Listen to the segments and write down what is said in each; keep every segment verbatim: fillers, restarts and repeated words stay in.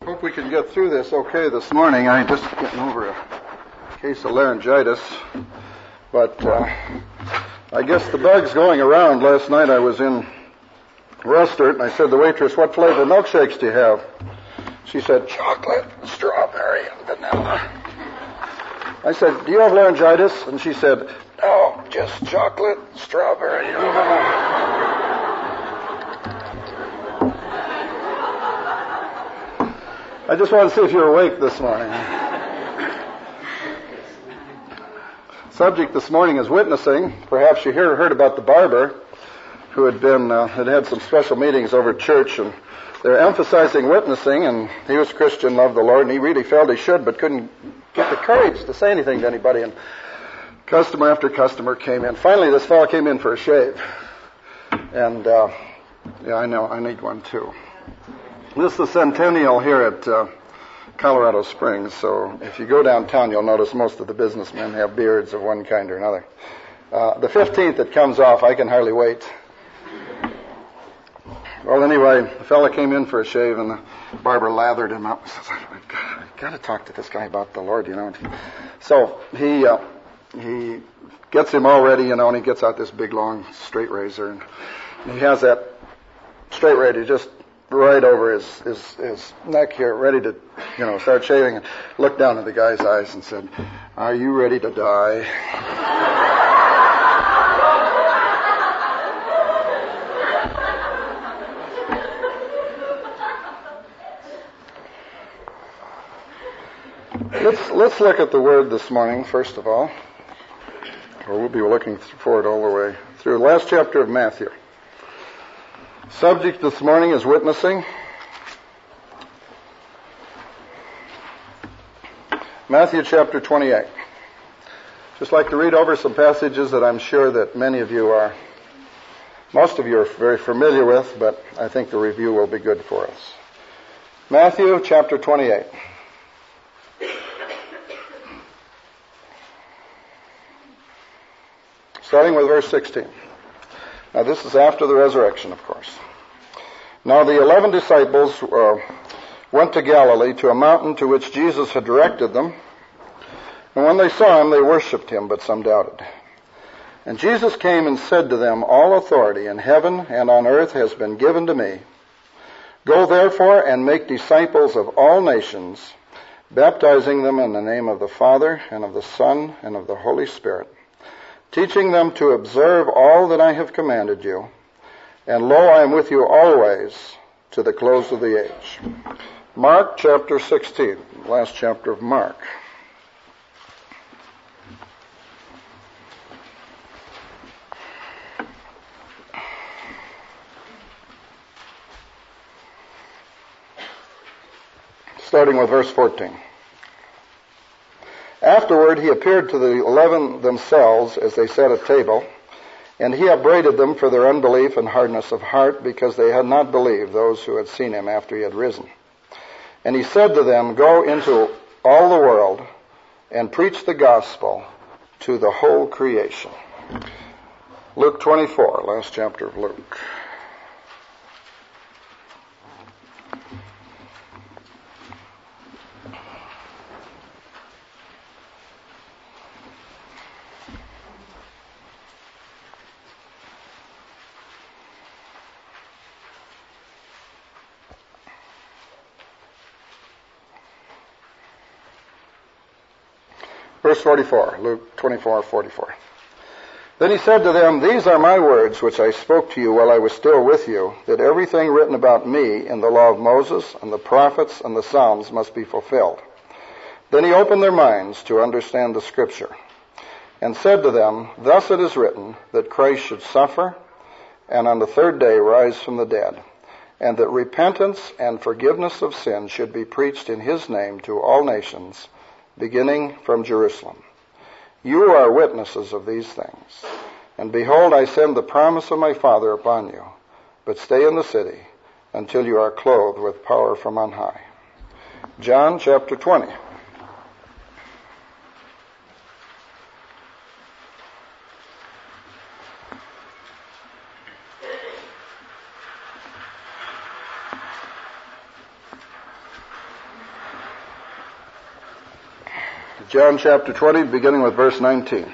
Hope we can get through this okay this morning. I'm just getting over a case of laryngitis. But uh, I guess the bug's going around. Last night I was in a restaurant and I said to the waitress, "What flavor milkshakes do you have?" She said, "Chocolate, strawberry, and vanilla." I said, "Do you have laryngitis?" And she said, "No, just chocolate, strawberry, and vanilla." I just want to see if you're awake this morning. Subject this morning is witnessing. Perhaps you hear, heard about the barber who had been uh, had had some special meetings over at church, and they're emphasizing witnessing. And he was a Christian, loved the Lord, and he really felt he should, but couldn't get the courage to say anything to anybody. And customer after customer came in. Finally, this fellow came in for a shave, and uh, yeah, I know I need one too. This is the Centennial here at uh, Colorado Springs, so if you go downtown, you'll notice most of the businessmen have beards of one kind or another. Uh, the fifteenth that comes off, I can hardly wait. Well, anyway, the fella came in for a shave, and the barber lathered him up. He says, "I've got to talk to this guy about the Lord, you know." So he uh, he gets him all ready, you know, and he gets out this big, long, straight razor, and he has that straight razor just right over his, his, his neck here, ready to, you know, start shaving, and looked down at the guy's eyes and said, "Are you ready to die?" Let's, let's look at the Word this morning, first of all, or we'll be looking for it all the way through. Last chapter of Matthew. Subject this morning is witnessing. Matthew chapter twenty-eight. Just like to read over some passages that I'm sure that many of you are, most of you are very familiar with, but I think the review will be good for us. Matthew chapter twenty-eight. Starting with verse sixteen. Now this is after the resurrection, of course. Now the eleven disciples uh, went to Galilee to a mountain to which Jesus had directed them. And when they saw him, they worshipped him, but some doubted. And Jesus came and said to them, "All authority in heaven and on earth has been given to me. Go therefore and make disciples of all nations, baptizing them in the name of the Father and of the Son and of the Holy Spirit, teaching them to observe all that I have commanded you. And lo, I am with you always to the close of the age." Mark chapter sixteen, last chapter of Mark. Starting with verse fourteen. Afterward he appeared to the eleven themselves as they sat at table, and he upbraided them for their unbelief and hardness of heart, because they had not believed those who had seen him after he had risen. And he said to them, "Go into all the world and preach the gospel to the whole creation." Luke twenty-four, last chapter of Luke. Verse forty-four, Luke twenty-four, forty-four. Then he said to them, "These are my words which I spoke to you while I was still with you, that everything written about me in the law of Moses and the prophets and the Psalms must be fulfilled." Then he opened their minds to understand the Scripture, and said to them, "Thus it is written, that Christ should suffer, and on the third day rise from the dead, and that repentance and forgiveness of sin should be preached in his name to all nations, beginning from Jerusalem. You are witnesses of these things. And behold, I send the promise of my Father upon you, but stay in the city until you are clothed with power from on high." John chapter twenty. John chapter twenty, beginning with verse nineteen.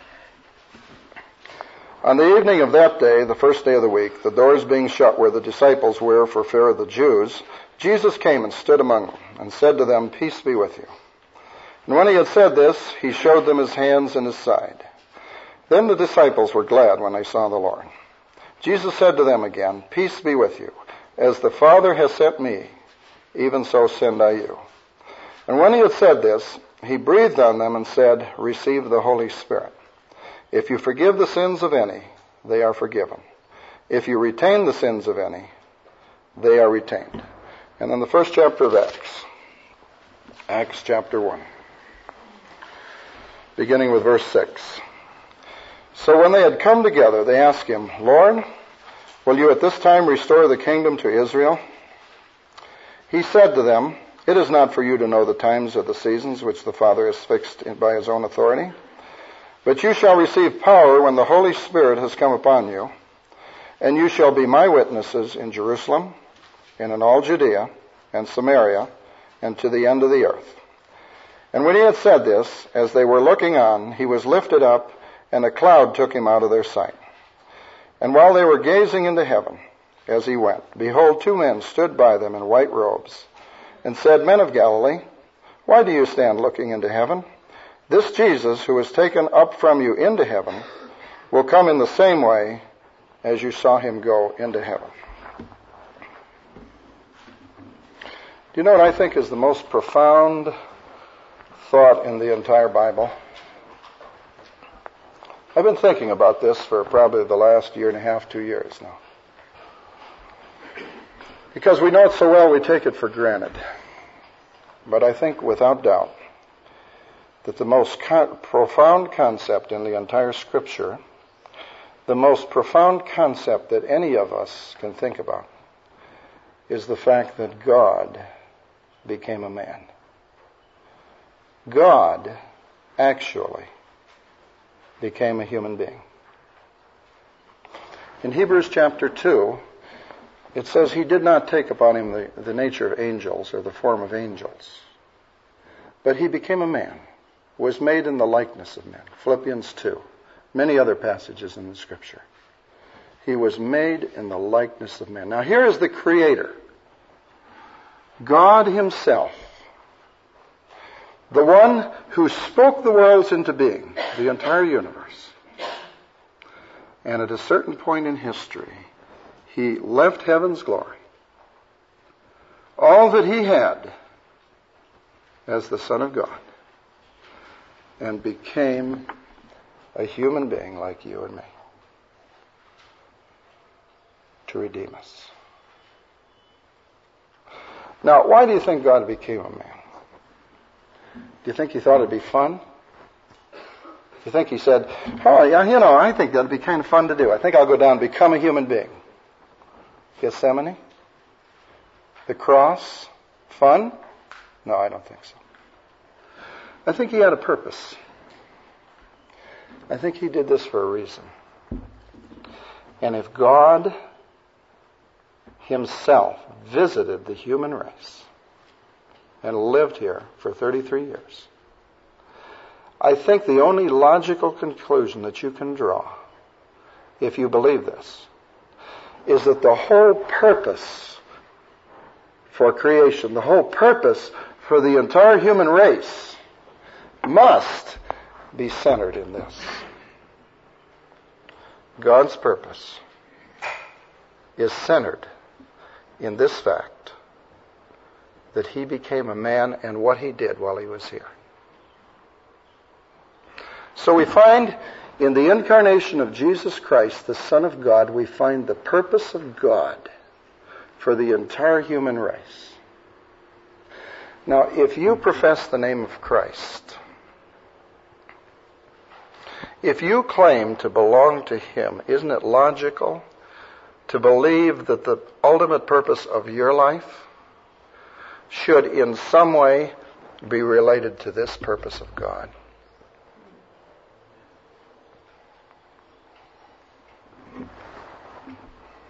On the evening of that day, the first day of the week, the doors being shut where the disciples were for fear of the Jews, Jesus came and stood among them, and said to them, "Peace be with you." And when he had said this, he showed them his hands and his side. Then the disciples were glad when they saw the Lord. Jesus said to them again, "Peace be with you. As the Father has sent me, even so send I you." And when he had said this, he breathed on them and said, "Receive the Holy Spirit. If you forgive the sins of any, they are forgiven. If you retain the sins of any, they are retained." And then the first chapter of Acts, Acts chapter one, beginning with verse six. So when they had come together, they asked him, "Lord, will you at this time restore the kingdom to Israel?" He said to them, "It is not for you to know the times or the seasons which the Father has fixed by his own authority, but you shall receive power when the Holy Spirit has come upon you, and you shall be my witnesses in Jerusalem, and in all Judea and Samaria, and to the end of the earth." And when he had said this, as they were looking on, he was lifted up, and a cloud took him out of their sight. And while they were gazing into heaven as he went, behold, two men stood by them in white robes, and said, "Men of Galilee, why do you stand looking into heaven? This Jesus, who was taken up from you into heaven, will come in the same way as you saw him go into heaven." Do you know what I think is the most profound thought in the entire Bible? I've been thinking about this for probably the last year and a half, two years now. Because we know it so well, we take it for granted. But I think without doubt that the most con- profound concept in the entire Scripture, the most profound concept that any of us can think about, is the fact that God became a man. God actually became a human being. In Hebrews chapter two, it says he did not take upon him the, the nature of angels or the form of angels, but he became a man, was made in the likeness of men. Philippians two, many other passages in the Scripture. He was made in the likeness of men. Now here is the Creator, God himself, the one who spoke the worlds into being, the entire universe. And at a certain point in history, he left heaven's glory, all that he had as the Son of God, and became a human being like you and me to redeem us. Now, why do you think God became a man? Do you think he thought it'd be fun? Do you think he said, "Oh, yeah, you know, I think that'd be kind of fun to do. I think I'll go down and become a human being"? Gethsemane? The cross? Fun? No, I don't think so. I think he had a purpose. I think he did this for a reason. And if God himself visited the human race and lived here for thirty-three years, I think the only logical conclusion that you can draw, if you believe this, is that the whole purpose for creation, the whole purpose for the entire human race, must be centered in this. God's purpose is centered in this fact that he became a man and what he did while he was here. So we find in the incarnation of Jesus Christ, the Son of God, we find the purpose of God for the entire human race. Now, if you profess the name of Christ, if you claim to belong to him, isn't it logical to believe that the ultimate purpose of your life should in some way be related to this purpose of God?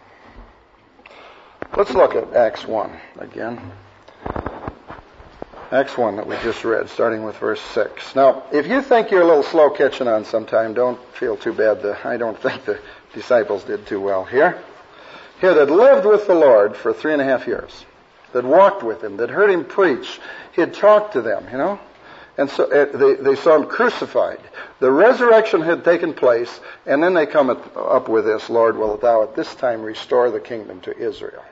Let's look at Acts one again. Acts one that we just read, starting with verse six. Now, if you think you're a little slow catching on sometime, don't feel too bad. The, I don't think the disciples did too well here. Here, that lived with the Lord for three and a half years, that walked with him, that heard him preach. He had talked to them, you know. And so uh, they, they saw him crucified. The resurrection had taken place, and then they come at, up with this, Lord, wilt thou at this time restore the kingdom to Israel?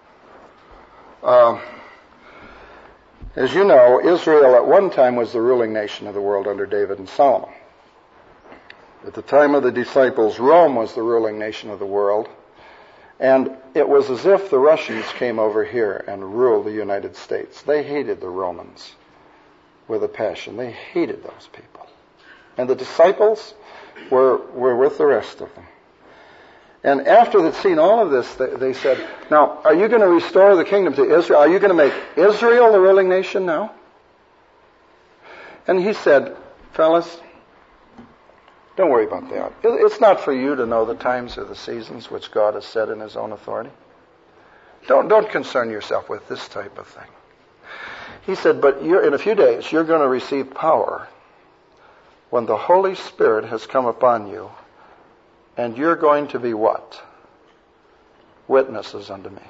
Um, as you know, Israel at one time was the ruling nation of the world under David and Solomon. At the time of the disciples, Rome was the ruling nation of the world. And it was as if the Russians came over here and ruled the United States. They hated the Romans with a passion. They hated those people. And the disciples were, were with the rest of them. And after they'd seen all of this, they, they said, now, are you going to restore the kingdom to Israel? Are you going to make Israel the ruling nation now? And he said, fellas, don't worry about that. It's not for you to know the times or the seasons which God has set in his own authority. Don't, don't concern yourself with this type of thing. He said, but you're, in a few days, you're going to receive power when the Holy Spirit has come upon you, and you're going to be what? Witnesses unto me.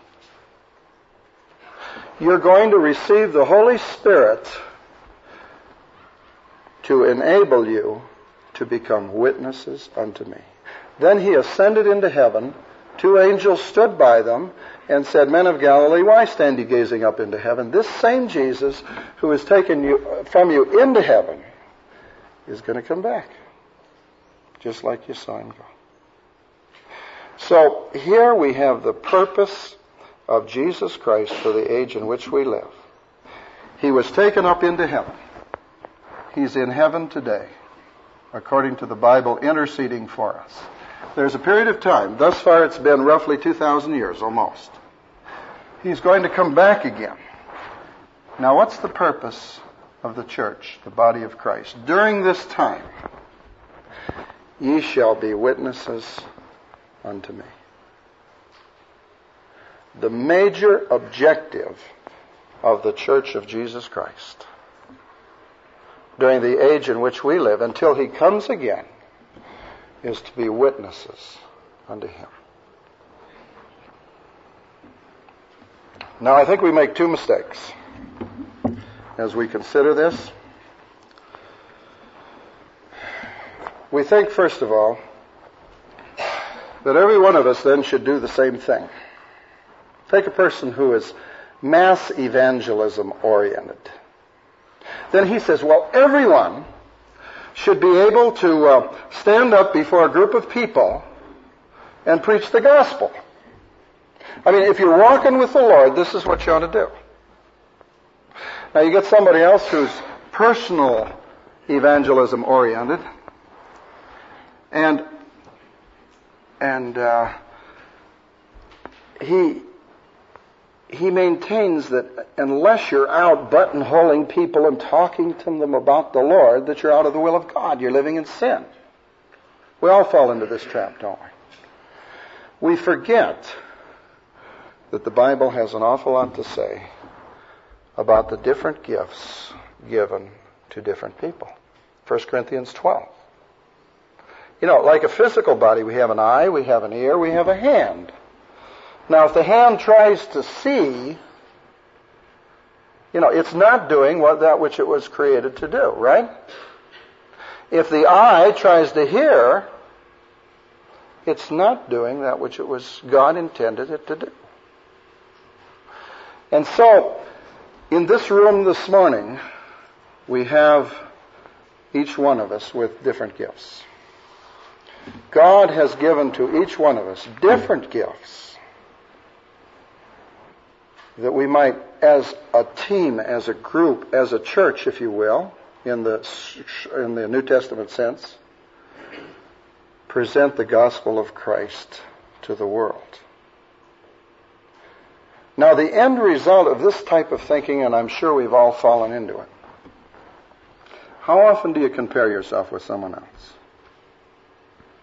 You're going to receive the Holy Spirit to enable you to become witnesses unto me. Then he ascended into heaven. Two angels stood by them and said, Men of Galilee, why stand you gazing up into heaven? This same Jesus who has taken you from you into heaven is going to come back, just like you saw him go. So here we have the purpose of Jesus Christ for the age in which we live. He was taken up into heaven. He's in heaven today, according to the Bible, interceding for us. There's a period of time. Thus far it's been roughly two thousand years, almost. He's going to come back again. Now what's the purpose of the church, the body of Christ? During this time, ye shall be witnesses unto me. The major objective of the church of Jesus Christ during the age in which we live, until he comes again, is to be witnesses unto him. Now, I think we make two mistakes as we consider this. We think, first of all, that every one of us then should do the same thing. Take a person who is mass evangelism oriented. Then he says, well, everyone should be able to uh, stand up before a group of people and preach the gospel. I mean, if you're walking with the Lord, this is what you ought to do. Now, you get somebody else who's personal evangelism oriented, and and uh, he he maintains that unless you're out buttonholing people and talking to them about the Lord, that you're out of the will of God. You're living in sin. We all fall into this trap, don't we? We forget that the Bible has an awful lot to say about the different gifts given to different people. First Corinthians twelve. You know, like a physical body, we have an eye, we have an ear, we have a hand. Now, if the hand tries to see, you know, it's not doing what that which it was created to do, right? If the eye tries to hear, it's not doing that which it was God intended it to do. And so, in this room this morning, we have each one of us with different gifts. God has given to each one of us different gifts that we might, as a team, as a group, as a church, if you will, in the in the New Testament sense, present the gospel of Christ to the world. Now, the end result of this type of thinking, and I'm sure we've all fallen into it, how often do you compare yourself with someone else?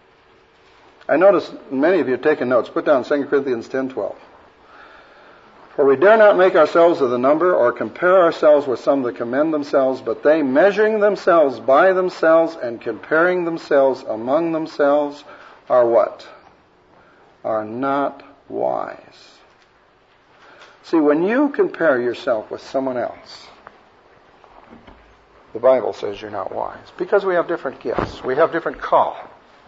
I notice many of you are taking notes. Put down Second Corinthians ten twelve. For we dare not make ourselves of the number or compare ourselves with some that commend themselves, but they, measuring themselves by themselves and comparing themselves among themselves, are what? Are not wise. See, when you compare yourself with someone else, the Bible says you're not wise. Because we have different gifts. We have different call.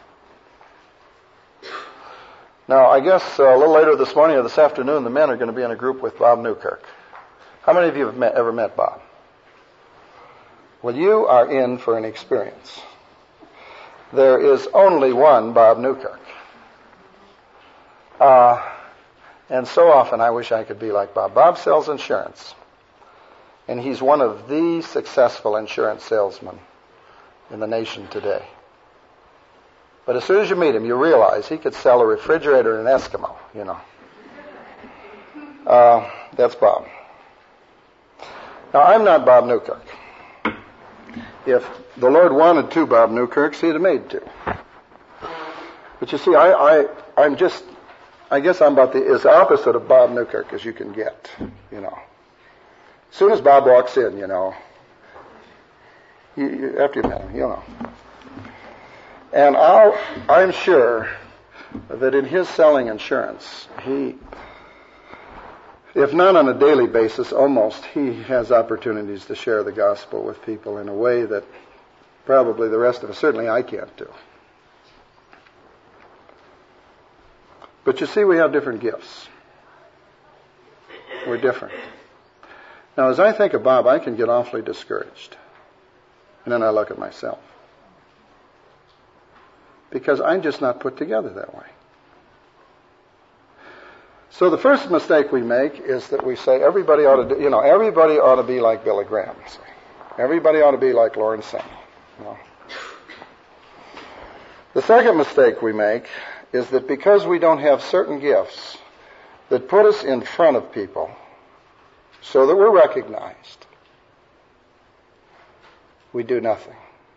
Now, I guess uh, a little later this morning or this afternoon, the men are going to be in a group with Bob Newkirk. How many of you have met, ever met Bob? Well, you are in for an experience. There is only one Bob Newkirk. Uh, and so often I wish I could be like Bob. Bob sells insurance. And he's one of the successful insurance salesmen in the nation today. But as soon as you meet him, you realize he could sell a refrigerator in an Eskimo, you know. Uh, that's Bob. Now, I'm not Bob Newkirk. If the Lord wanted two Bob Newkirks, he'd have made two. But you see, I, I, I'm just, I guess I'm about the as opposite of Bob Newkirk as you can get, you know. As soon as Bob walks in, you know, you, you, after you've met him, you know. And I'll, I'm sure that in his selling insurance, he, if not on a daily basis, almost, he has opportunities to share the gospel with people in a way that probably the rest of us, certainly I can't do. But you see, we have different gifts. We're different. Now, as I think of Bob, I can get awfully discouraged. And then I look at myself. Because I'm just not put together that way. So the first mistake we make is that we say everybody ought to do, you know, everybody ought to be like Billy Graham. Say. Everybody ought to be like Lawrence Samuel. You know. The second mistake we make is that because we don't have certain gifts that put us in front of people so that we're recognized, we do nothing.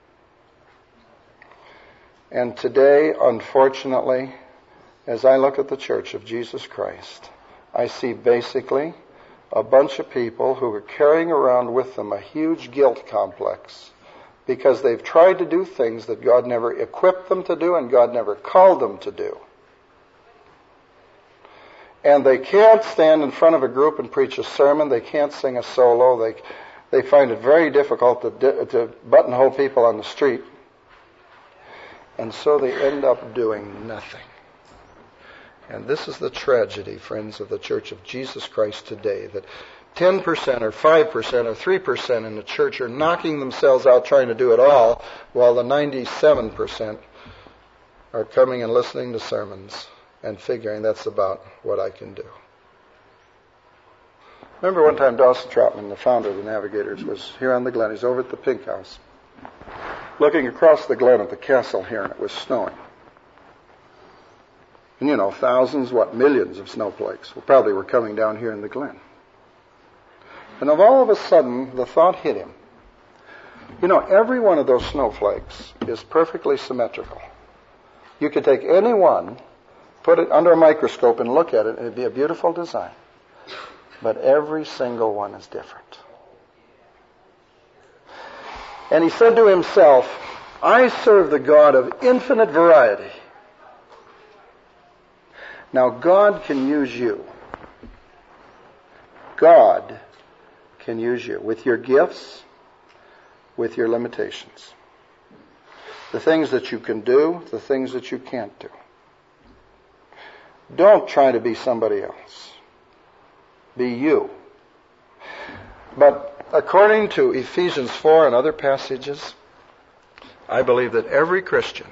And today, unfortunately, as I look at the Church of Jesus Christ, I see basically a bunch of people who are carrying around with them a huge guilt complex because they've tried to do things that God never equipped them to do and God never called them to do. And they can't stand in front of a group and preach a sermon. They can't sing a solo. They they find it very difficult to, to buttonhole people on the street. And so they end up doing nothing. And this is the tragedy, friends, of the Church of Jesus Christ today, that ten percent or five percent or three percent in the church are knocking themselves out trying to do it all, while the ninety-seven percent are coming and listening to sermons and figuring that's about what I can do. Remember one time Dawson Troutman, the founder of the Navigators, was here on the Glen. He's over at the Pink House, looking across the Glen at the castle here, and it was snowing. And you know, thousands, what, millions of snowflakes probably were coming down here in the Glen. And of all of a sudden, the thought hit him. You know, every one of those snowflakes is perfectly symmetrical. You could take any one, put it under a microscope and look at it, and it'd be a beautiful design. But every single one is different. And he said to himself, I serve the God of infinite variety. Now, God can use you. God can use you with your gifts, with your limitations. The things that you can do, the things that you can't do. Don't try to be somebody else. Be you. But according to Ephesians four and other passages, I believe that every Christian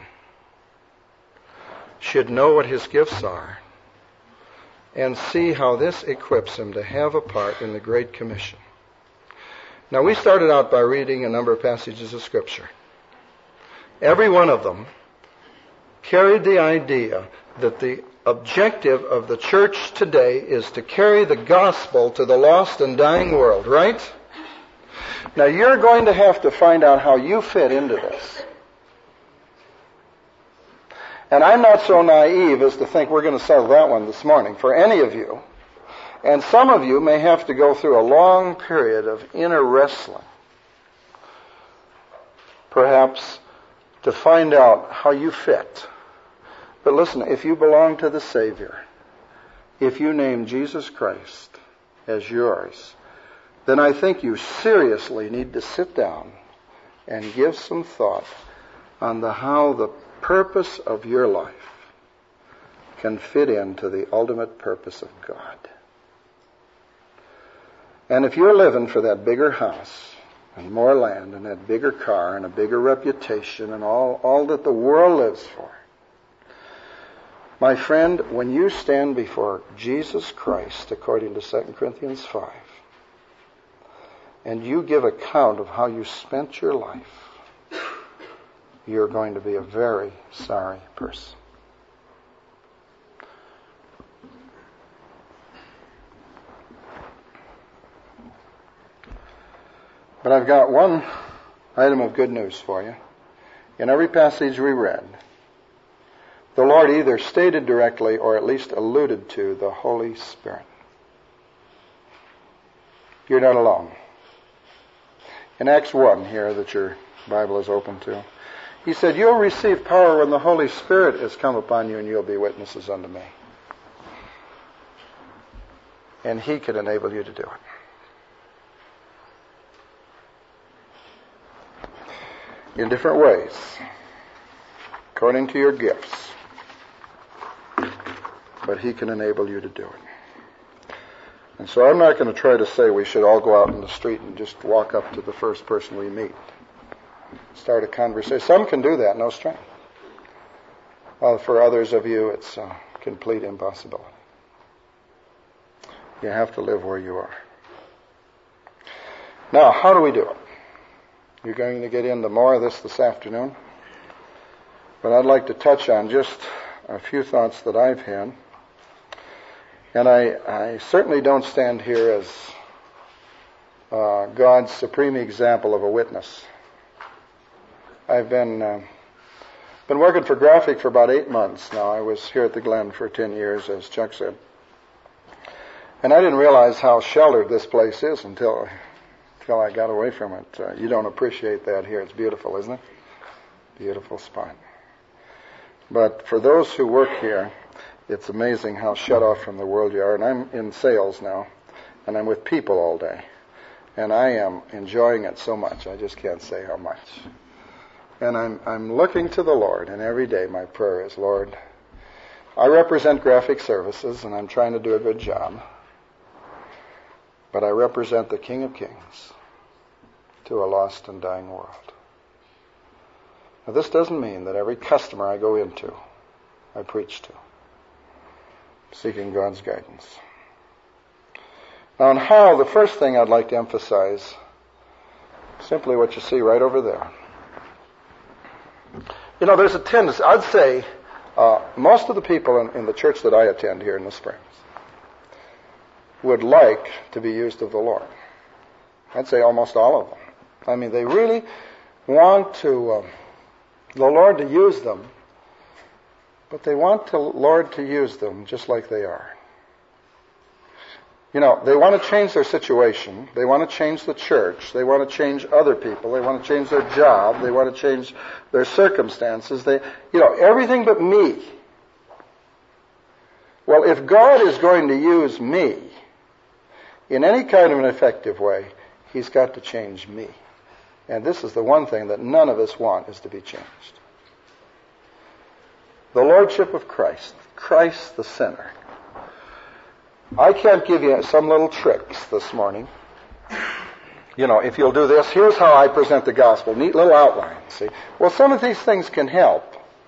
should know what his gifts are and see how this equips him to have a part in the Great Commission. Now, we started out by reading a number of passages of Scripture. Every one of them carried the idea that the objective of the church today is to carry the gospel to the lost and dying world, right? Now, you're going to have to find out how you fit into this. And I'm not so naive as to think we're going to settle that one this morning for any of you. And some of you may have to go through a long period of inner wrestling, perhaps to find out how you fit. But listen, if you belong to the Savior, if you name Jesus Christ as yours, then I think you seriously need to sit down and give some thought on the how the purpose of your life can fit into the ultimate purpose of God. And if you're living for that bigger house and more land and that bigger car and a bigger reputation and all, all that the world lives for, my friend, when you stand before Jesus Christ, according to Second Corinthians five, and you give account of how you spent your life, you're going to be a very sorry person. But I've got one item of good news for you. In every passage we read, the Lord either stated directly or at least alluded to the Holy Spirit. You're not alone. In Acts one here that your Bible is open to, he said, you'll receive power when the Holy Spirit has come upon you and you'll be witnesses unto me. And he can enable you to do it. In different ways, according to your gifts. But he can enable you to do it. And so I'm not going to try to say we should all go out in the street and just walk up to the first person we meet. Start a conversation. Some can do that, no strength. Well, for others of you, it's a complete impossibility. You have to live where you are. Now, how do we do it? You're going to get into more of this this afternoon. But I'd like to touch on just a few thoughts that I've had. And I, I certainly don't stand here as uh, God's supreme example of a witness. I've been uh, been working for Graphic for about eight months now. I was here at the Glen for ten years, as Chuck said. And I didn't realize how sheltered this place is until, until I got away from it. Uh, you don't appreciate that here. It's beautiful, isn't it? Beautiful spot. But for those who work here, it's amazing how shut off from the world you are. And I'm in sales now, and I'm with people all day. And I am enjoying it so much, I just can't say how much. And I'm I'm looking to the Lord, and every day my prayer is, Lord, I represent Graphic Services, and I'm trying to do a good job. But I represent the King of Kings to a lost and dying world. Now, this doesn't mean that every customer I go into, I preach to, seeking God's guidance. Now, on how, the first thing I'd like to emphasize, simply what you see right over there. You know, there's a tendency, I'd say, uh, most of the people in, in the church that I attend here in the Springs would like to be used of the Lord. I'd say almost all of them. I mean, they really want to, um, the Lord to use them, but they want the Lord to use them just like they are. You know, they want to change their situation. They want to change the church. They want to change other people. They want to change their job. They want to change their circumstances. They, you know, everything but me. Well, if God is going to use me in any kind of an effective way, He's got to change me. And this is the one thing that none of us want, is to be changed. The Lordship of Christ. Christ the sinner. I can't give you some little tricks this morning. You know, if you'll do this, here's how I present the gospel. Neat little outline, see? Well, some of these things can help.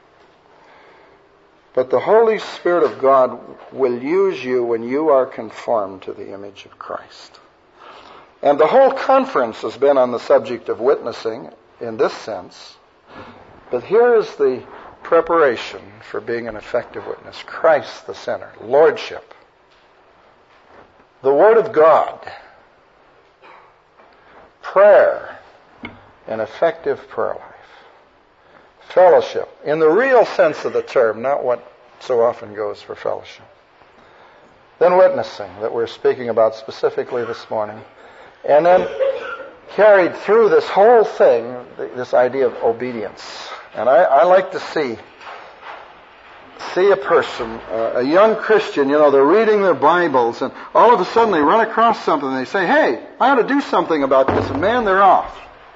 But the Holy Spirit of God will use you when you are conformed to the image of Christ. And the whole conference has been on the subject of witnessing in this sense. But here is the preparation for being an effective witness. Christ the sinner. Lordship. The Word of God, prayer, an effective prayer life, fellowship, in the real sense of the term, not what so often goes for fellowship, Then witnessing, that we're speaking about specifically this morning. And then carried through this whole thing, this idea of obedience. And I, I like to see see a person, uh, a young Christian, you know, they're reading their Bibles, and all of a sudden they run across something, and they say, hey, I ought to do something about this, and man, they're off.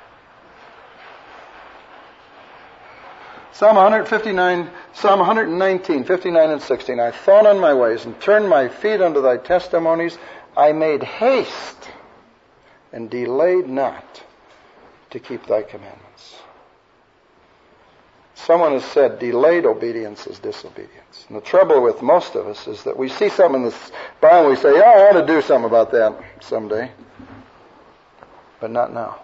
Psalm one fifty-nine, Psalm one nineteen, fifty-nine and sixteen, I thought on my ways and turned my feet unto thy testimonies. I made haste and delayed not to keep thy commandments. Someone has said delayed obedience is disobedience. And the trouble with most of us is that we see something in this Bible and we say, yeah, I ought to do something about that someday. But not now.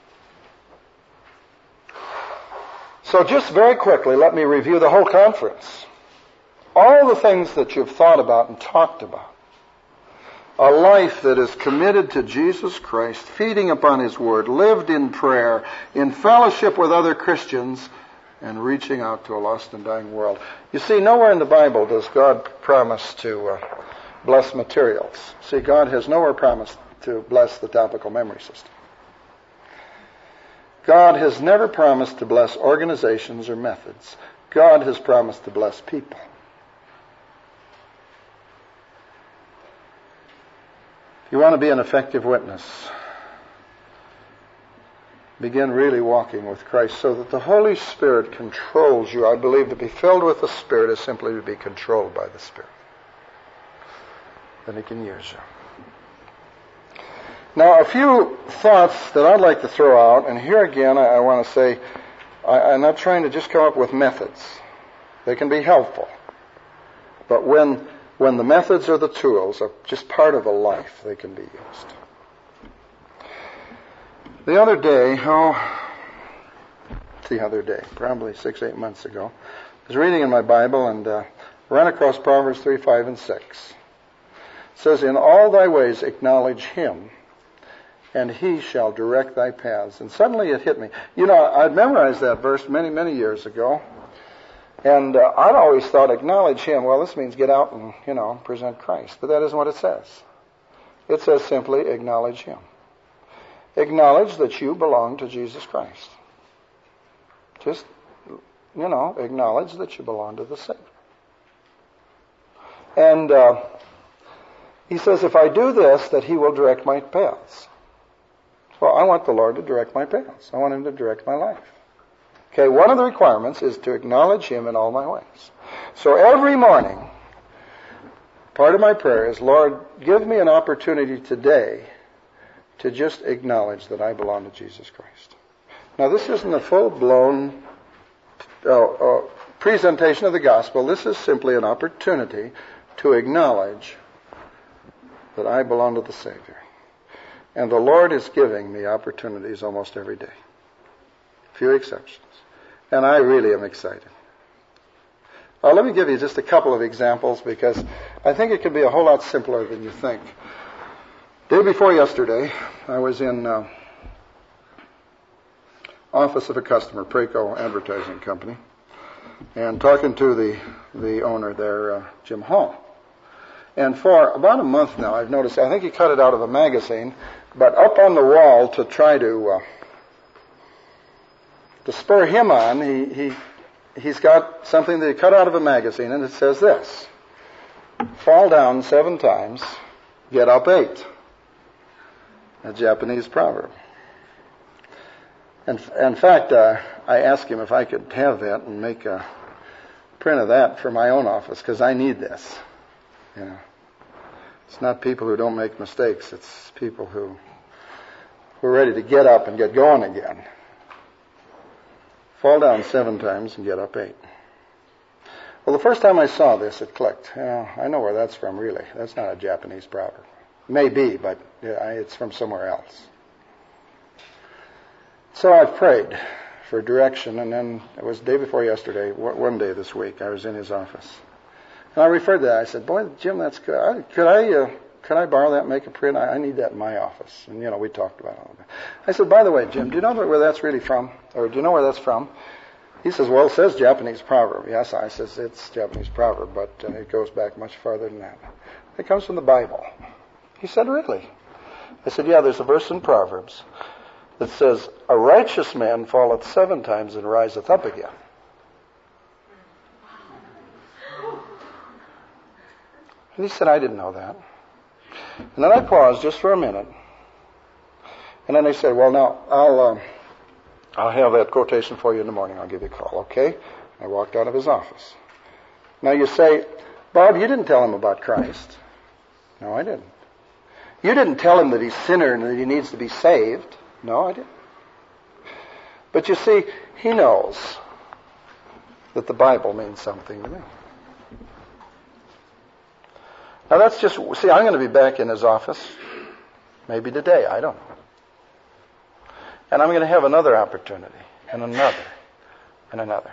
So just very quickly, let me review the whole conference. All the things that you've thought about and talked about. A life that is committed to Jesus Christ, feeding upon His Word, lived in prayer, in fellowship with other Christians, and reaching out to a lost and dying world. You see, nowhere in the Bible does God promise to uh, bless materials. See, God has nowhere promised to bless the topical memory system. God has never promised to bless organizations or methods. God has promised to bless people. If you want to be an effective witness, begin really walking with Christ so that the Holy Spirit controls you. I believe to be filled with the Spirit is simply to be controlled by the Spirit. Then He can use you. Now, a few thoughts that I'd like to throw out, and here again I, I want to say, I, I'm not trying to just come up with methods. They can be helpful. But when, when the methods or the tools are just part of a life, they can be used. The other day, oh, the other day, probably six, eight months ago, I was reading in my Bible and uh, ran across Proverbs three, five, and six. It says, in all thy ways acknowledge Him, and He shall direct thy paths. And suddenly it hit me. You know, I'd memorized that verse many, many years ago, and uh, I'd always thought acknowledge Him. Well, this means get out and, you know, present Christ. But that isn't what it says. It says simply acknowledge Him. Acknowledge that you belong to Jesus Christ. Just, you know, acknowledge that you belong to the Savior. And uh, he says, if I do this, that He will direct my paths. Well, I want the Lord to direct my paths. I want Him to direct my life. Okay, one of the requirements is to acknowledge Him in all my ways. So every morning, part of my prayer is, Lord, give me an opportunity today to just acknowledge that I belong to Jesus Christ. Now, this isn't a full-blown uh, uh, presentation of the gospel. This is simply an opportunity to acknowledge that I belong to the Savior. And the Lord is giving me opportunities almost every day. Few exceptions. And I really am excited. Uh, let me give you just a couple of examples because I think it can be a whole lot simpler than you think. Day before yesterday, I was in uh, office of a customer, Preco Advertising Company, and talking to the the owner there, uh, Jim Hall. And for about a month now, I've noticed, I think he cut it out of a magazine, but up on the wall to try to uh, to spur him on, he, he he's got something that he cut out of a magazine, and it says this: fall down seven times, get up eight. A Japanese proverb. And in fact, uh, I asked him if I could have that and make a print of that for my own office, because I need this. You know, it's not people who don't make mistakes. It's people who who are ready to get up and get going again. Fall down seven times and get up eight. Well, the first time I saw this, it clicked. You know, I know where that's from, really. That's not a Japanese proverb. Maybe, but it's from somewhere else. So I've prayed for direction, and then it was the day before yesterday, one day this week, I was in his office. And I referred to that. I said, boy, Jim, that's good. Could I, uh, could I borrow that and make a print? I, I need that in my office. And, you know, we talked about it a little bit. I said, by the way, Jim, do you know where that's really from? Or do you know where that's from? He says, well, it says Japanese proverb. Yes, I says, it's Japanese proverb, but uh, it goes back much farther than that. It comes from the Bible. He said, really? I said, yeah, there's a verse in Proverbs that says, a righteous man falleth seven times and riseth up again. And he said, I didn't know that. And then I paused just for a minute. And then I said, well, now, I'll, uh, I'll have that quotation for you in the morning. I'll give you a call, okay? I walked out of his office. Now you say, Bob, you didn't tell him about Christ. No, I didn't. You didn't tell him that he's a sinner and that he needs to be saved. No, I didn't. But you see, he knows that the Bible means something to me. Now that's just, see, I'm going to be back in his office maybe today, I don't know. And I'm going to have another opportunity, and another, and another.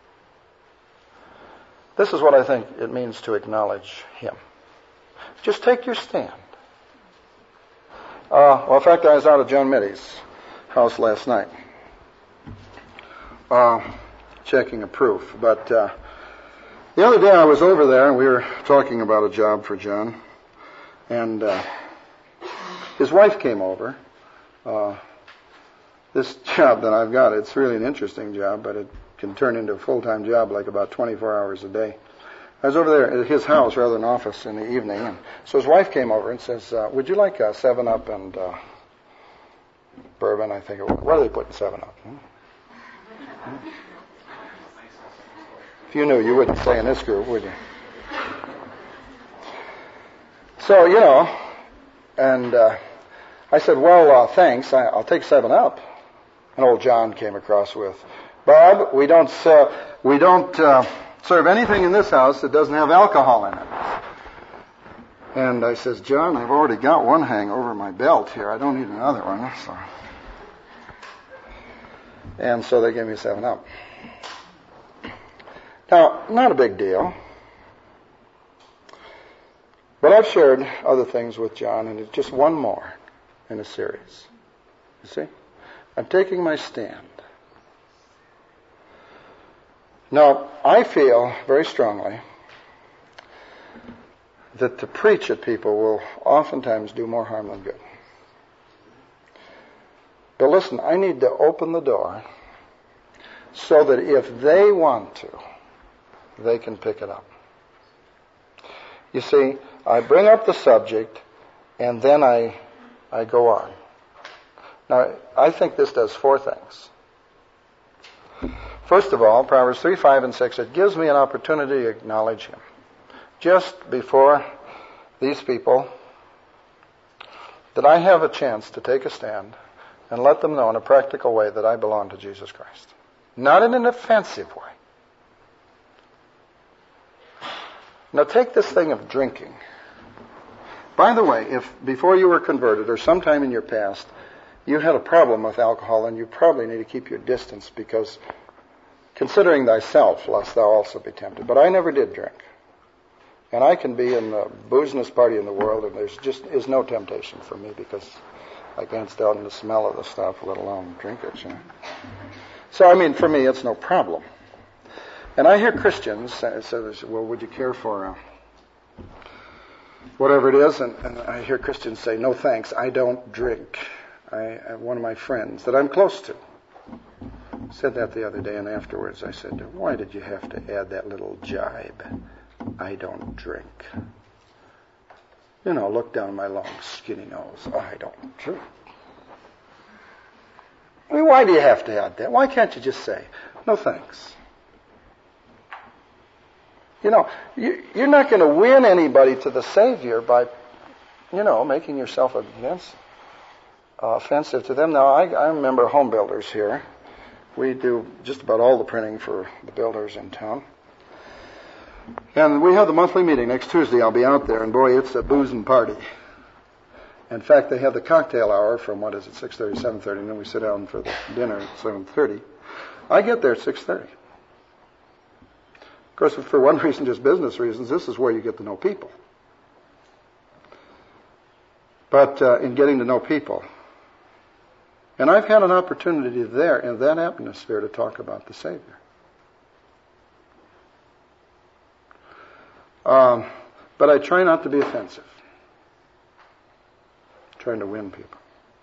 This is what I think it means to acknowledge him. Just take your stand. Uh, well, in fact, I was out at John Mitty's house last night, uh, checking a proof. But uh, the other day I was over there, and we were talking about a job for John. And uh, his wife came over. Uh, this job that I've got, it's really an interesting job, but it can turn into a full-time job, like about twenty-four hours a day. I was over there at his house rather than office in the evening, and so his wife came over and says, uh, would you like a seven up and uh, bourbon, I think it was. What are they putting seven up? Hmm? Hmm? If you knew, you wouldn't stay in this group, would you? So, you know, and uh, I said, well, uh, thanks, I, I'll take seven up. And old John came across with, Bob, we don't, uh, we don't uh, serve anything in this house that doesn't have alcohol in it. And I says, John, I've already got one hang over my belt here. I don't need another one. So. And so they gave me a seven up. Now, not a big deal. But I've shared other things with John, and it's just one more in a series. You see? I'm taking my stand. Now, I feel very strongly that to preach at people will oftentimes do more harm than good. But listen, I need to open the door so that if they want to, they can pick it up. You see, I bring up the subject and then I, I go on. Now, I think this does four things. First of all, Proverbs three, five, and six, it gives me an opportunity to acknowledge him. Just before these people, that I have a chance to take a stand and let them know in a practical way that I belong to Jesus Christ. Not in an offensive way. Now take this thing of drinking. By the way, if before you were converted or sometime in your past, you had a problem with alcohol, then you probably need to keep your distance, because considering thyself, lest thou also be tempted. But I never did drink. And I can be in the boozingest party in the world, and there's just is no temptation for me, because I can't stand the smell of the stuff, let alone drink it. You know? So, I mean, for me, it's no problem. And I hear Christians say, well, would you care for uh, whatever it is? And, and I hear Christians say, no thanks, I don't drink. I, I one of my friends that I'm close to said that the other day, and afterwards I said, why did you have to add that little jibe? I don't drink. You know, look down my long, skinny nose. Oh, I don't drink. I mean, why do you have to add that? Why can't you just say, no thanks? You know, you, you're not going to win anybody to the Savior by, you know, making yourself against, uh, offensive to them. Now, I, I remember home builders here. We do just about all the printing for the builders in town. And we have the monthly meeting next Tuesday. I'll be out there, and boy, it's a boozing party. In fact, they have the cocktail hour from, what is it, six thirty, seven thirty, and then we sit down for the dinner at seven thirty. I get there at six thirty. Of course, for one reason, just business reasons, this is where you get to know people. But uh, in getting to know people, and I've had an opportunity there in that atmosphere to talk about the Savior. Um, But I try not to be offensive. I'm trying to win people.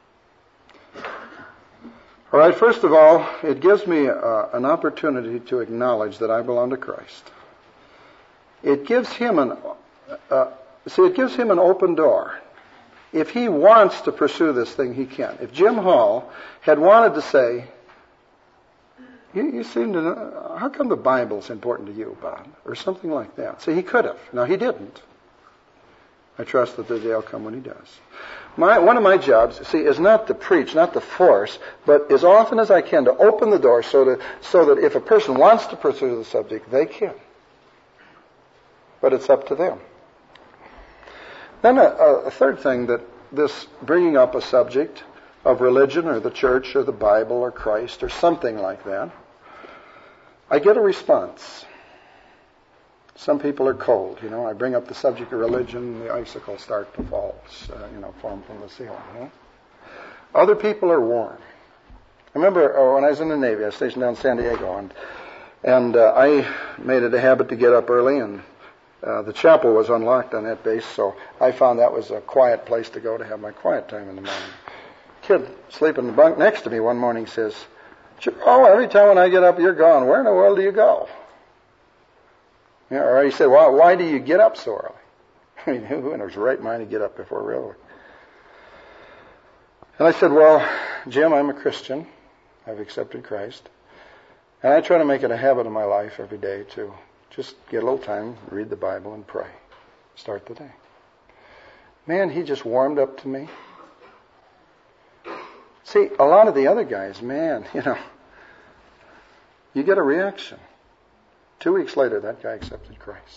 All right, first of all, it gives me uh, an opportunity to acknowledge that I belong to Christ. It gives him an, uh, see, it gives him an open door. If he wants to pursue this thing, he can. If Jim Hall had wanted to say, you, you seem to know, how come the Bible's important to you, Bob? Or something like that. See, he could have. Now, he didn't. I trust that the day will come when he does. My, one of my jobs, see, is not to preach, not to force, but as often as I can to open the door so that, so that if a person wants to pursue the subject, they can. But it's up to them. Then a, a third thing, that this bringing up a subject of religion or the church or the Bible or Christ or something like that, I get a response. Some people are cold, you know. I bring up the subject of religion, the icicles start to fall, uh, you know, form from the ceiling. You know? Other people are warm. I remember uh, when I was in the Navy, I was stationed down in San Diego, and and uh, I made it a habit to get up early, and uh, the chapel was unlocked on that base, so I found that was a quiet place to go to have my quiet time in the morning. Kid sleeping in the bunk next to me one morning says, "Oh, every time when I get up, you're gone. Where in the world do you go?" Yeah, or he said, well, why do you get up so early? I mean, who in his right mind to get up before real? And I said, well, Jim, I'm a Christian. I've accepted Christ. And I try to make it a habit of my life every day to just get a little time, read the Bible, and pray. Start the day. Man, he just warmed up to me. See, a lot of the other guys, man, you know, you get a reaction. Two weeks later, that guy accepted Christ.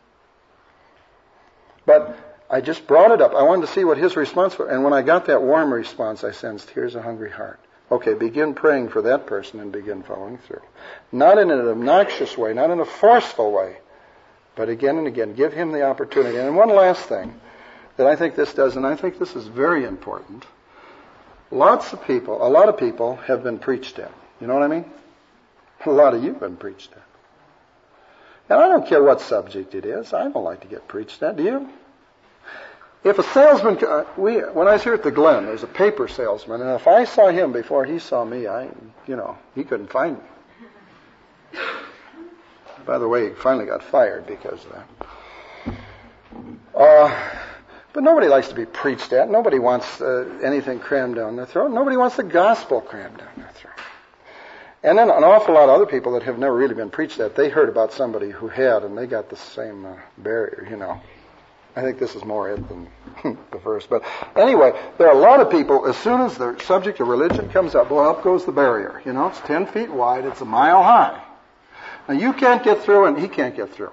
But I just brought it up. I wanted to see what his response was. And when I got that warm response, I sensed, here's a hungry heart. Okay, begin praying for that person and begin following through. Not in an obnoxious way, not in a forceful way, but again and again, give him the opportunity. And one last thing that I think this does, and I think this is very important. Lots of people, a lot of people have been preached at. You know what I mean? A lot of you have been preached at. And I don't care what subject it is. I don't like to get preached at. Do you? If a salesman, uh, we when I was here at the Glen, there's a paper salesman, and if I saw him before he saw me, I, you know, he couldn't find me. By the way, he finally got fired because of that. Uh, but nobody likes to be preached at. Nobody wants uh, anything crammed down their throat. Nobody wants the gospel crammed down their throat. And then an awful lot of other people that have never really been preached at, they heard about somebody who had, and they got the same uh, barrier, you know. I think this is more it than the first. But anyway, there are a lot of people, as soon as the subject of religion comes up, well, up goes the barrier. You know, it's ten feet wide, it's a mile high. Now, you can't get through, and he can't get through.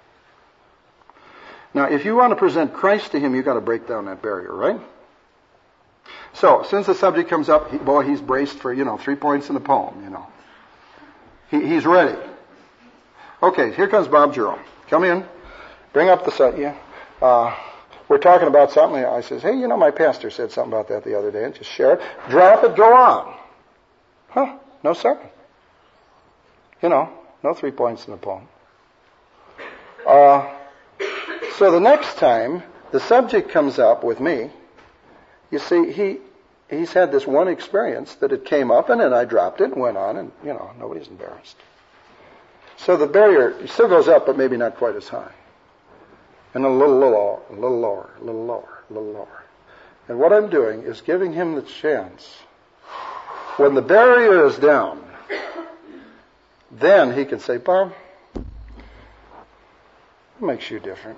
Now, if you want to present Christ to him, you've got to break down that barrier, right? So, since the subject comes up, he, boy, he's braced for, you know, three points in the poem, you know. He, he's ready. Okay, here comes Bob Jerome. Come in. Bring up the subject. Yeah. Uh, we're talking about something. I says, hey, you know, my pastor said something about that the other day. And just share it. Drop it. Go on. Huh? No, sir. You know, no three points in the poem. Uh, so the next time the subject comes up with me, you see, he he's had this one experience that it came up, and then I dropped it and went on, and, you know, nobody's embarrassed. So the barrier still goes up, but maybe not quite as high. And a little lower, a little lower, a little lower, a little lower. And what I'm doing is giving him the chance. When the barrier is down, then he can say, Bob, what makes you different?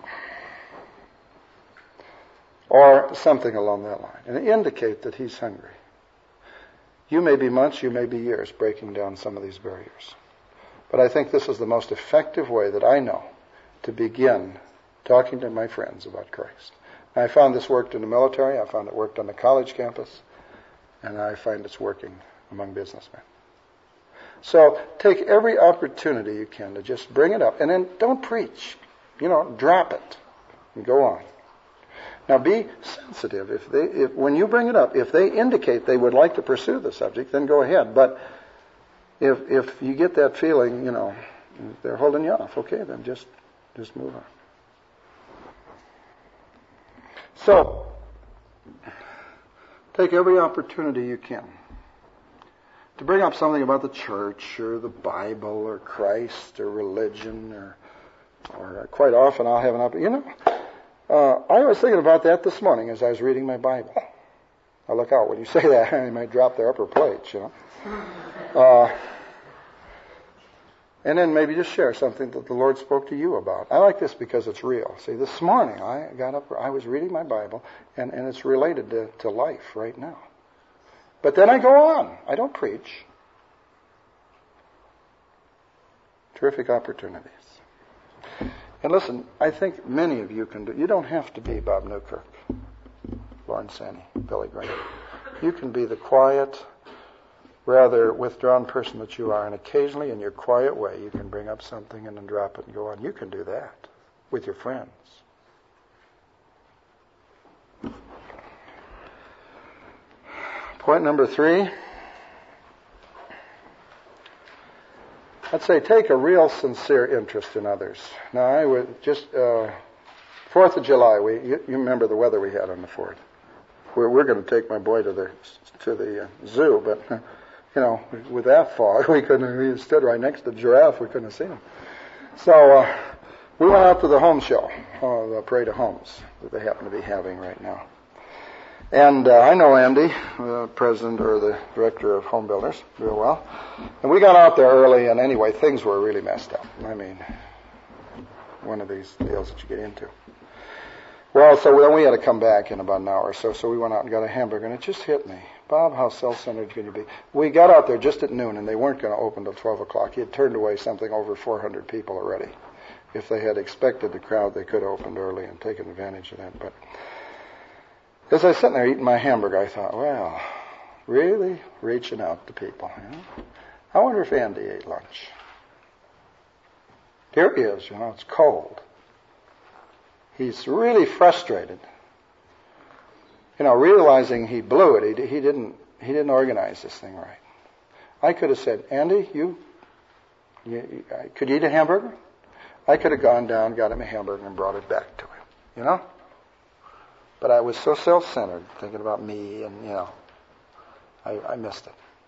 Or something along that line. And indicate that he's hungry. You may be months, you may be years breaking down some of these barriers. But I think this is the most effective way that I know to begin talking to my friends about Christ. I found this worked in the military, I found it worked on the college campus, and I find it's working among businessmen. So take every opportunity you can to just bring it up, and then don't preach. You know, drop it and go on. Now be sensitive. If they, if when you bring it up, if they indicate they would like to pursue the subject, then go ahead. But if if you get that feeling, you know, they're holding you off, okay, then just just move on. So, take every opportunity you can to bring up something about the church or the Bible or Christ or religion or, or quite often I'll have an opportunity. You know, uh, I was thinking about that this morning as I was reading my Bible. Now look out, when you say that, you might drop their upper plates, you know. Uh, and then maybe just share something that the Lord spoke to you about. I like this because it's real. See, this morning I got up, I was reading my Bible, and, and it's related to, to life right now. But then I go on. I don't preach. Terrific opportunities. And listen, I think many of you can do. You don't have to be Bob Newkirk, Lauren Sanny, Billy Graham. You can be the quiet, rather withdrawn person that you are, and occasionally in your quiet way you can bring up something and then drop it and go on. You can do that with your friends. Point number three. I'd say take a real sincere interest in others. Now, I would just, uh, fourth of July, we, you, you remember the weather we had on the fourth. We're, we're going to take my boy to the, to the uh, zoo, but, uh, you know, with that fog, we couldn't, we stood right next to the giraffe, we couldn't have seen him. So, uh, we went out to the home show, uh, the Parade of Homes that they happen to be having right now. And uh, I know Andy, the president or the director of Home Builders, real well. And we got out there early, and anyway, things were really messed up. I mean, one of these deals that you get into. Well, so then we had to come back in about an hour or so, so we went out and got a hamburger, and it just hit me. Bob, how self-centered can you be? We got out there just at noon, and they weren't going to open till twelve o'clock. He had turned away something over four hundred people already. If they had expected the crowd, they could have opened early and taken advantage of that, but... As I was sitting there eating my hamburger, I thought, well, really reaching out to people. You know? I wonder if Andy ate lunch. Here he is, you know, it's cold. He's really frustrated. You know, realizing he blew it. He, he didn't. He didn't organize this thing right. I could have said, Andy, you, you, could you eat a hamburger? I could have gone down, got him a hamburger, and brought it back to him. You know. But I was so self-centered, thinking about me, and, you know, I, I missed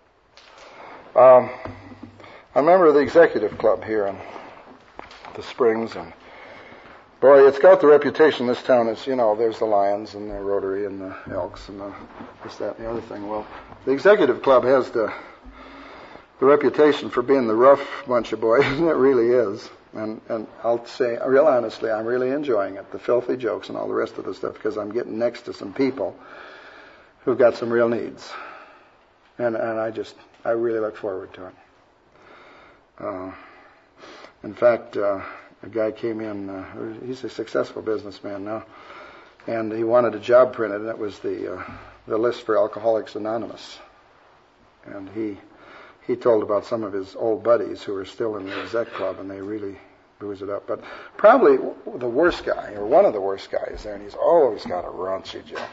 it. Um, I'm a member of the executive club here in the Springs, and, boy, it's got the reputation, this town is, you know, there's the Lions and the Rotary and the Elks and the this, that, and the other thing. Well, the executive club has the, the reputation for being the rough bunch of boys, and it really is. And, and I'll say, real honestly, I'm really enjoying it, the filthy jokes and all the rest of the stuff, because I'm getting next to some people who've got some real needs. And, and I just, I really look forward to it. Uh, in fact, uh, a guy came in, uh, he's a successful businessman now, and he wanted a job printed, and it was the, uh, the list for Alcoholics Anonymous. And he... He told about some of his old buddies who were still in the exec club, and they really booze it up. But probably the worst guy, or one of the worst guys there, and he's always got a raunchy joke.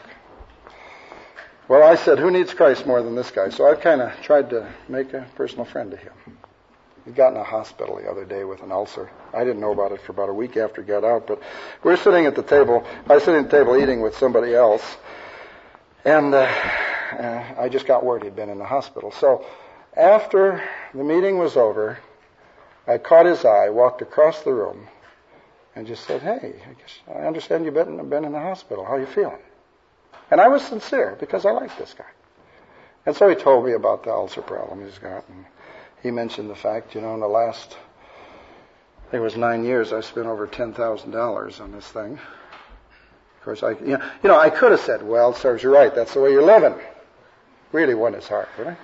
Well, I said, who needs Christ more than this guy? So I kind of tried to make a personal friend to him. He got in a hospital the other day with an ulcer. I didn't know about it for about a week after he got out, but we were sitting at the table. I was sitting at the table eating with somebody else, and uh, uh, I just got word he'd been in the hospital. So after the meeting was over, I caught his eye, walked across the room, and just said, hey, I, guess, I understand you've been, been in the hospital. How are you feeling? And I was sincere, because I like this guy. And so he told me about the ulcer problem he's got. And he mentioned the fact, you know, in the last, I think it was nine years, I spent over ten thousand dollars on this thing. Of course, I, you know, you know, I could have said, well, serves you right, that's the way you're living. Really won his heart, really.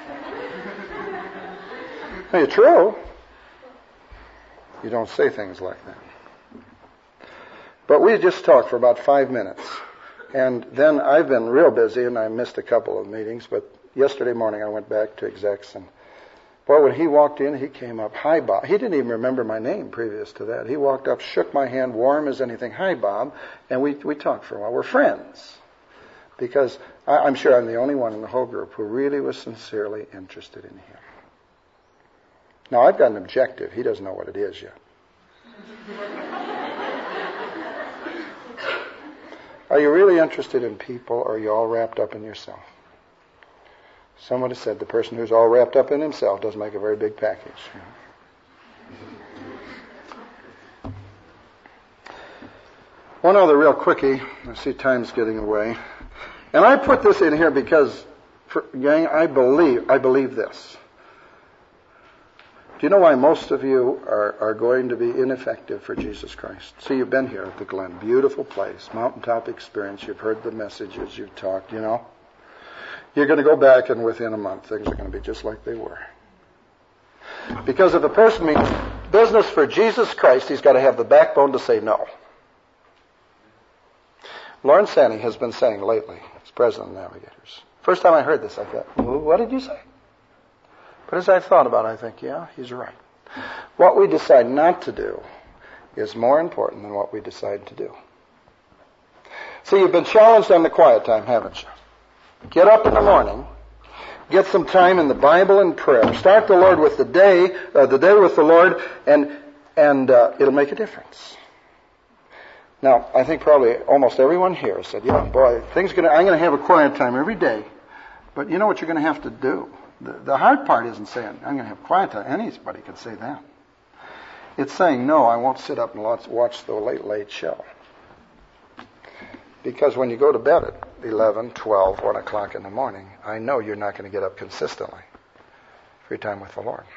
It's true. You don't say things like that. But we just talked for about five minutes. And then I've been real busy, and I missed a couple of meetings. But yesterday morning I went back to execs. And, boy, when he walked in, he came up, hi, Bob. He didn't even remember my name previous to that. He walked up, shook my hand, warm as anything, hi, Bob. And we, we talked for a while. We're friends. Because I, I'm sure I'm the only one in the whole group who really was sincerely interested in him. Now, I've got an objective. He doesn't know what it is yet. Are you really interested in people, or are you all wrapped up in yourself? Somebody said the person who's all wrapped up in himself doesn't make a very big package. One other real quickie. I see time's getting away. And I put this in here because, for, gang, I believe, I believe this. Do you know why most of you are, are going to be ineffective for Jesus Christ? See, you've been here at the Glen. Beautiful place. Mountaintop experience. You've heard the messages. You've talked, you know. You're going to go back, and within a month, things are going to be just like they were. Because if a person means business for Jesus Christ, he's got to have the backbone to say no. Lawrence Sanny has been saying lately, as president of Navigators. First time I heard this, I thought, what did you say? But as I've thought about it, I think, yeah, he's right. What we decide not to do is more important than what we decide to do. See, you've been challenged on the quiet time, haven't you? Get up in the morning, get some time in the Bible and prayer. Start the Lord with the day, uh, the day with the Lord, and and uh, it'll make a difference. Now, I think probably almost everyone here said, yeah, boy, things gonna, I'm going to have a quiet time every day. But you know what you're going to have to do? The, the hard part isn't saying, I'm going to have quiet time. Anybody can say that. It's saying, no, I won't sit up and watch the late, late show. Because when you go to bed at eleven, twelve, one o'clock in the morning, I know you're not going to get up consistently for your time with the Lord.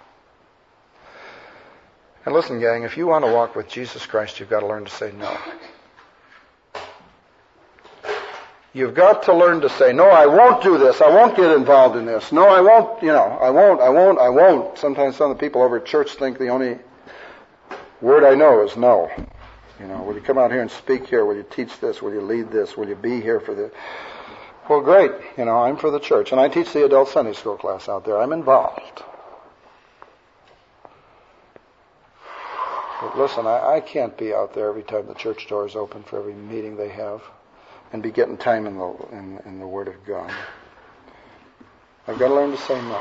And listen, gang, if you want to walk with Jesus Christ, you've got to learn to say no. You've got to learn to say, no, I won't do this. I won't get involved in this. No, I won't, you know, I won't, I won't, I won't. Sometimes some of the people over at church think the only word I know is no. You know, will you come out here and speak here? Will you teach this? Will you lead this? Will you be here for this? Well, great. You know, I'm for the church. And I teach the adult Sunday school class out there. I'm involved. But listen, I, I can't be out there every time the church door is open for every meeting they have and be getting time in the, in, in the Word of God. I've got to learn to say no.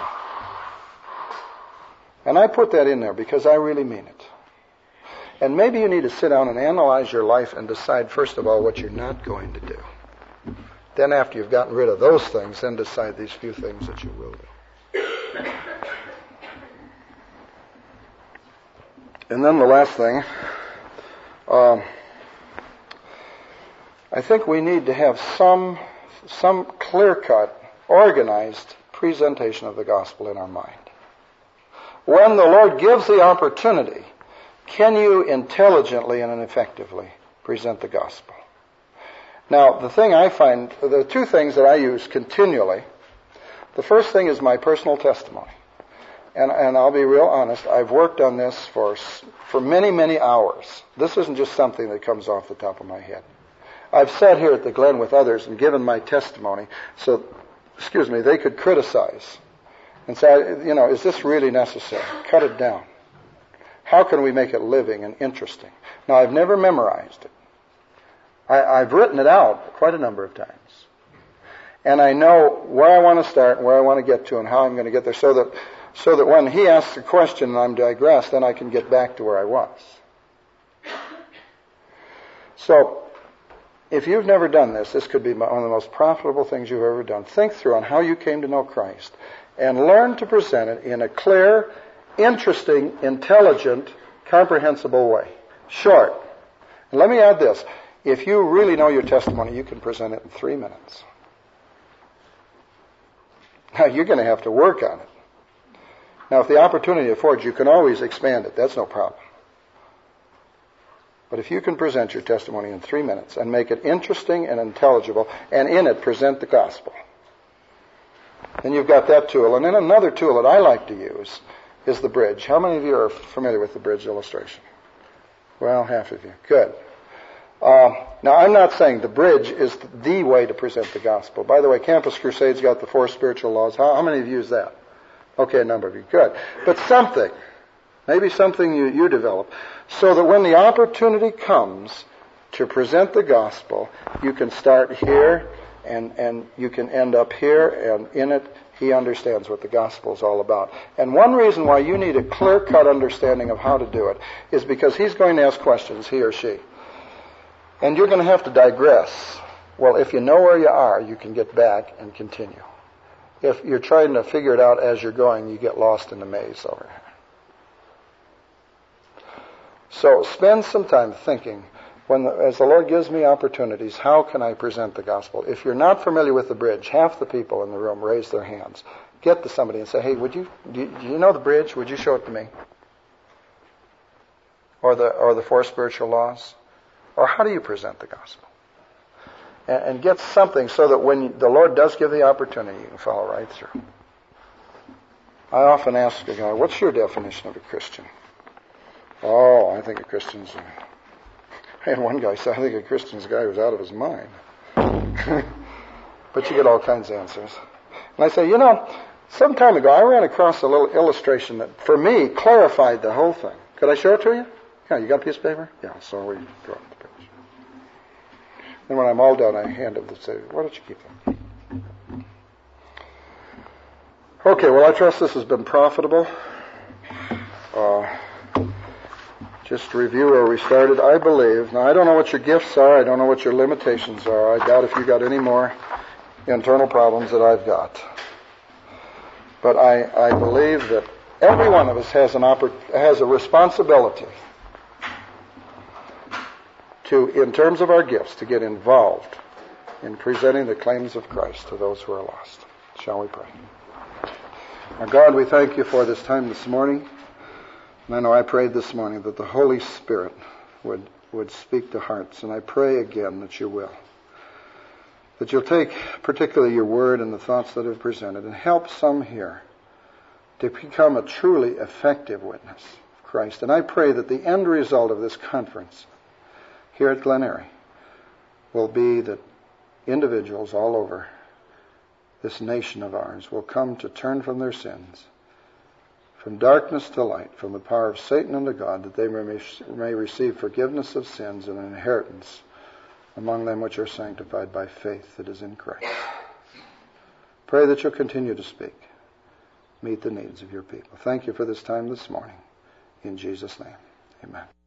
And I put that in there because I really mean it. And maybe you need to sit down and analyze your life and decide, first of all, what you're not going to do. Then after you've gotten rid of those things, then decide these few things that you will do. And then the last thing, um, I think we need to have some, some clear-cut, organized presentation of the gospel in our mind. When the Lord gives the opportunity, can you intelligently and effectively present the gospel? Now, the thing I find, the two things that I use continually, the first thing is my personal testimony. And, and I'll be real honest, I've worked on this for, for many, many hours. This isn't just something that comes off the top of my head. I've sat here at the Glen with others and given my testimony so, excuse me, they could criticize and say, you know, is this really necessary? Cut it down. How can we make it living and interesting? Now, I've never memorized it. I, I've written it out quite a number of times. And I know where I want to start and where I want to get to and how I'm going to get there so that so that when he asks a question and I'm digressed, then I can get back to where I was. So, if you've never done this, this could be one of the most profitable things you've ever done. Think through on how you came to know Christ and learn to present it in a clear, interesting, intelligent, comprehensible way. Short. And let me add this. If you really know your testimony, you can present it in three minutes. Now, you're going to have to work on it. Now, if the opportunity affords, you can always expand it. That's no problem. But if you can present your testimony in three minutes and make it interesting and intelligible, and in it present the gospel, then you've got that tool. And then another tool that I like to use is the bridge. How many of you are familiar with the bridge illustration? Well, half of you. Good. Uh, now, I'm not saying the bridge is the way to present the gospel. By the way, Campus Crusade's got the four spiritual laws. How, how many of you use that? Okay, a number of you. Good. But something, maybe something you, you develop, so that when the opportunity comes to present the gospel, you can start here and, and you can end up here, and in it, he understands what the gospel is all about. And one reason why you need a clear-cut understanding of how to do it is because he's going to ask questions, he or she. And you're going to have to digress. Well, if you know where you are, you can get back and continue. If you're trying to figure it out as you're going, you get lost in the maze over here. So spend some time thinking, when the, as the Lord gives me opportunities, how can I present the gospel? If you're not familiar with the bridge, half the people in the room raise their hands. Get to somebody and say, hey, would you, do you, do you know the bridge? Would you show it to me? Or the, or the four spiritual laws? Or how do you present the gospel? And, and get something so that when you, the Lord does give the opportunity, you can follow right through. I often ask a guy, what's your definition of a Christian? Oh, I think a Christian's... A, I had one guy say, I think a Christian's a guy who's out of his mind. But you get all kinds of answers. And I say, you know, some time ago I ran across a little illustration that, for me, clarified the whole thing. Could I show it to you? Yeah, you got a piece of paper? Yeah, so we draw the picture. And when I'm all done, I hand it and say, why don't you keep it? Okay, well, I trust this has been profitable. Uh, just to review where we started, I believe, now I don't know what your gifts are, I don't know what your limitations are, I doubt if you got any more internal problems that I've got. But I, I believe that every one of us has an oppor- has a responsibility to, in terms of our gifts, to get involved in presenting the claims of Christ to those who are lost. Shall we pray? Our God, we thank you for this time this morning. And I know I prayed this morning that the Holy Spirit would, would speak to hearts. And I pray again that you will. That you'll take particularly your word and the thoughts that have presented and help some here to become a truly effective witness of Christ. And I pray that the end result of this conference here at Glen Eyrie will be that individuals all over this nation of ours will come to turn from their sins, from darkness to light, from the power of Satan unto God, that they may, may receive forgiveness of sins and an inheritance among them which are sanctified by faith that is in Christ. Pray that you'll continue to speak. Meet the needs of your people. Thank you for this time this morning. In Jesus' name, amen.